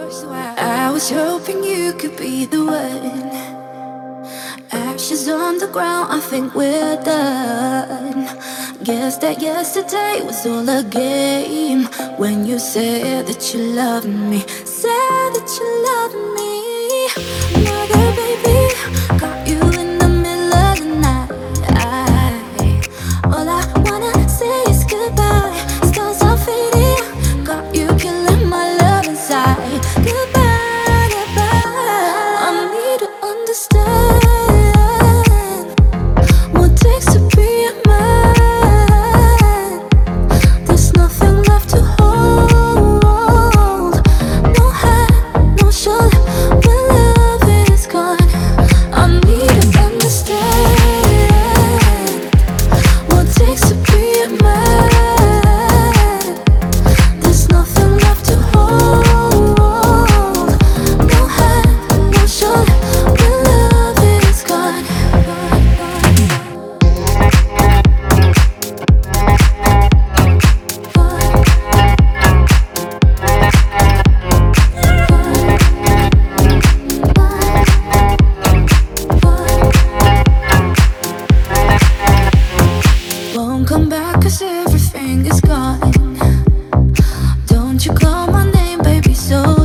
I was hoping you could be the one. Ashes on the ground, I think we're done. Guess that yesterday was all a game. When you said that you loved me, said that you loved me. Mother, baby, got you in the middle of the night. All I wanna say is goodbye. Stars are fading, got you killing my love inside. Goodbye, goodbye. I need to understand what takes to be a man. There's nothing left to hold. No hand, no shoulder, when love is gone. I need to understand what takes to be a man. There's nothing left to hold. No hand, no shoulder, when love is gone. Won't come back 'cause everything is gone. Don't you call my name, baby, so